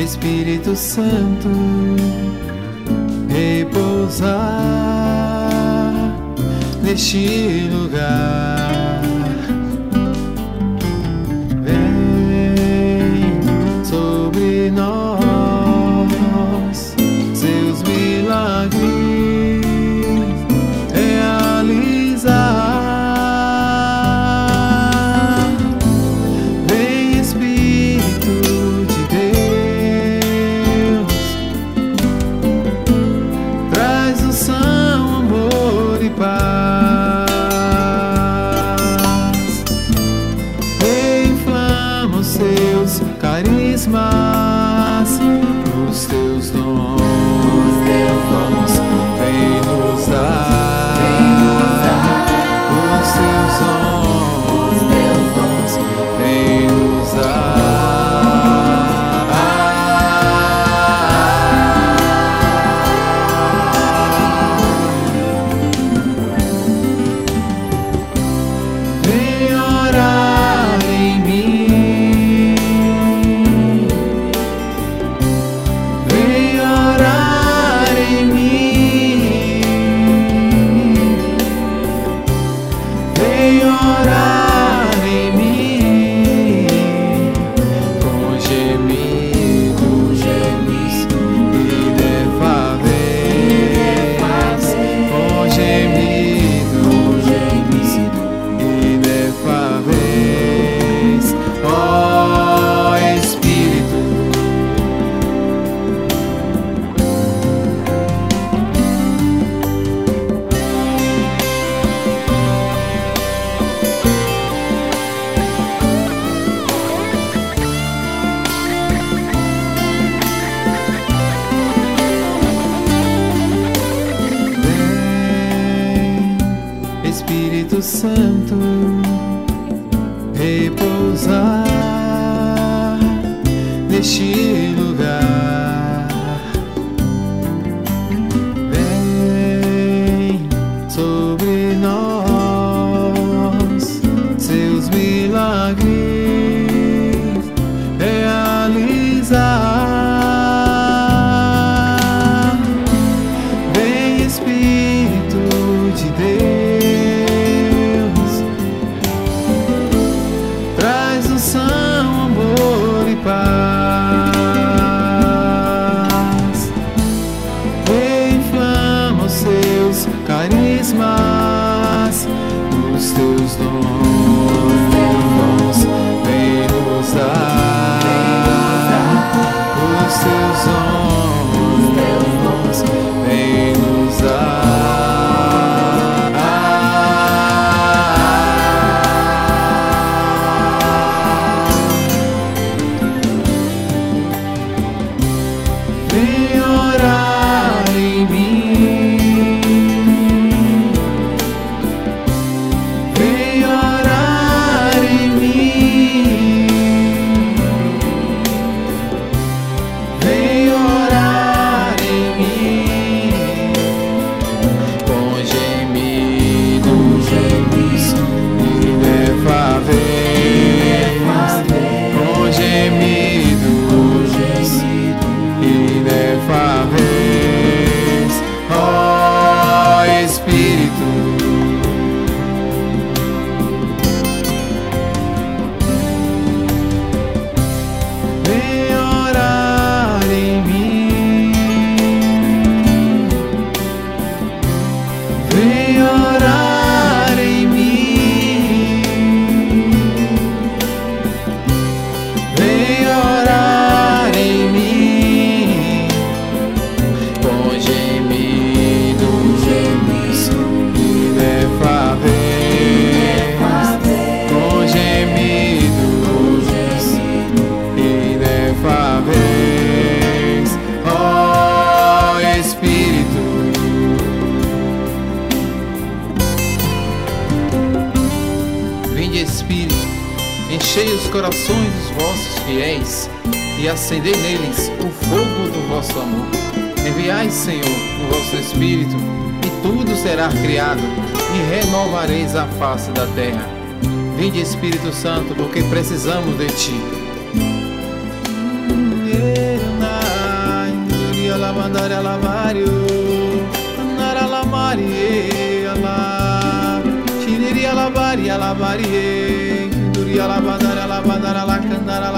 Espírito Santo, repousar neste lugar. Vem sobre nós, seus milagres realizar. Vem Espírito de Deus, traz unção, amor e paz. Inflama os seus carismas, os teus dons, vem nos dar os teus dons, vem nos dar. Vem orar em mim, vem orar em mim, vem orar em mim, com gemidos inefáveis, com gemidos inefáveis, ó Espírito. Vem, Espírito Santo, repousar neste lugar. Vem sobre nós, seus milagres realizar. Vem Espírito de Deus, traz unção, amor e paz. Inflama os seus carismas, os teus dons, vem nos dar os teus dons, vem nos dar. Vem orar em mim, vem orar em mim, vem orar em mim, com gemidos inefáveis, com gemidos inefáveis, ó Espírito. Vem orar em mim, vem orar em mim, vem orar em mim, com gemidos inefáveis, com gemidos inefáveis, ó Espírito. Vinde Espírito, enchei os corações dos vossos fiéis e acendei neles o fogo do vosso amor. Enviai, Senhor, o vosso Espírito, e tudo será criado, e renovareis a face da terra. Vinde, Espírito Santo, porque precisamos de ti. alabandaria alabario, andara alamarie ala, chiniria alabaria alabarie, duria alabandaria alabandara alacandara